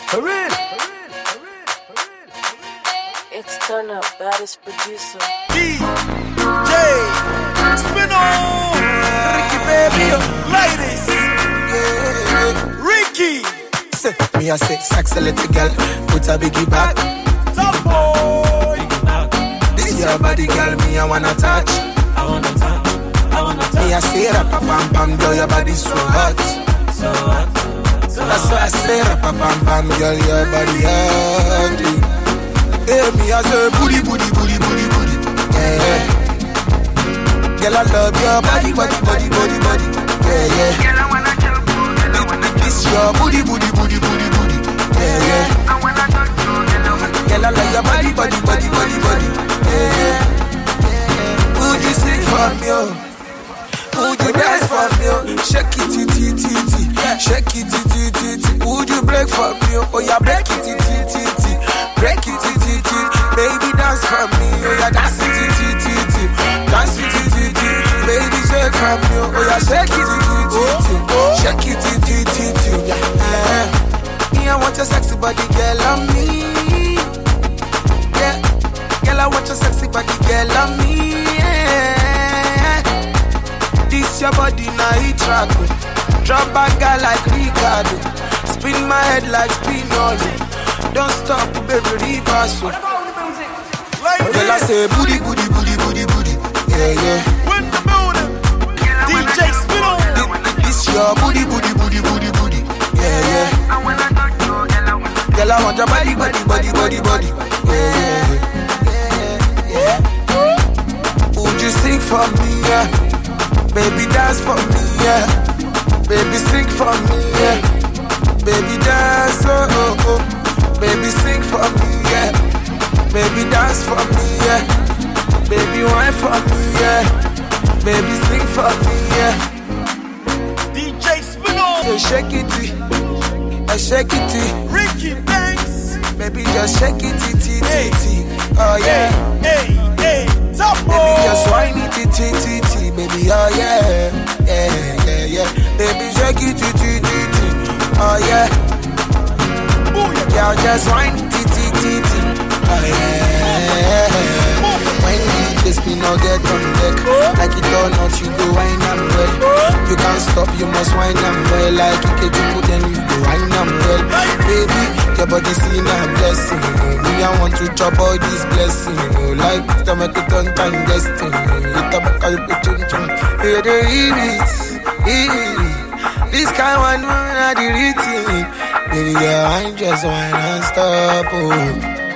For real. It's Turn Up, baddest producer. DJ Spino. Ricky baby, ladies. Ricky. Say, me I say, sexy little girl, put a biggie back. Top boy. This your body, girl, me I wanna touch. I wanna touch. Me I say, rapa pam pam, girl, your body so hot. So hot. That's why I say, rapa pam pam, girl, your body hot. Hey, me I say, booty, booty, booty, booty, booty. Yeah. Girl, I love your body, body, body, body, body. Yeah, yeah. Girl, I wanna jump you. This your booty, booty, booty, booty, booty. Yeah, yeah. I wanna touch you. Girl, I love your body, body, body, body, body. Yeah, yeah. Would you sing for me, oh? Would you dance for me, oh? Shake it, shake it, Would you break for me, oh? Yeah, break it, break it, baby, dance for me, oh yeah, dance it, dance it, baby, shake for me, oh yeah, shake it, yeah. I want your sexy body, girl, on me. Yeah, girl, I want your sexy body, girl, on me. Yeah. This your body, now it track. Drop back, girl, like Ricardo. Spin my head like Spinelli. Don't stop, baby, reverse. Girl, I say booty, booty, booty, booty, booty. Yeah, yeah. When the building. DJ Spino. This your booty, booty, booty, booty, booty. Yeah, yeah. I wanna touch you. Girl, I want your body, body, body, body, body. Yeah, yeah, yeah. Would you sing for me, yeah? Baby, dance for me, yeah. Baby, sing for me, yeah. Baby, dance, oh, oh, oh. Baby, sing for me, yeah. Baby, dance for me, yeah. Baby, wine for me, yeah. Baby, sing for me, yeah. DJ Spino. So shake it, shake it, Ricky Banks. baby, just shake it, oh yeah. Hey, top boy. Baby, just whine it, baby, oh yeah, yeah. Baby, shake it, oh yeah. Girl, just whine it, oh yeah. When we just be no get on deck, like it or not, you go whine and well. You can't stop, you must whine and well. Like you can put then you go whine and well. Baby, your body seen a blessing. Me, I want to chop all this blessing. Like to make it on time destiny. It's a back of the chum. Hey, the this kind one, I did it. Baby, girl, I just whine and stop. Oh.